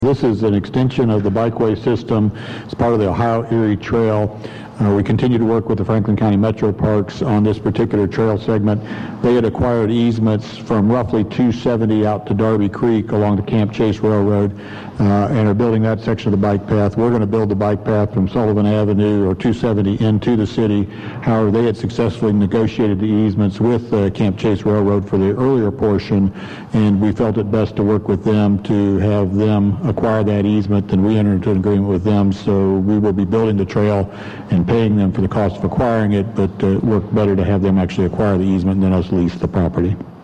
This is an extension of the bikeway system. It's part of the Ohio Erie Trail. We continue to work with the Franklin County Metro Parks on this particular trail segment. They had acquired easements from roughly 270 out to Darby Creek along the Camp Chase Railroad and are building that section of the bike path. We're going to build the bike path from Sullivan Avenue or 270 into the city. However, they had successfully negotiated the easements with Camp Chase Railroad for the earlier portion, and we felt it best to work with them to have them acquire that easement, and we entered into an agreement with them. So we will be building the trail and paying them for the cost of acquiring it, but it worked better to have them actually acquire the easement and then us lease the property.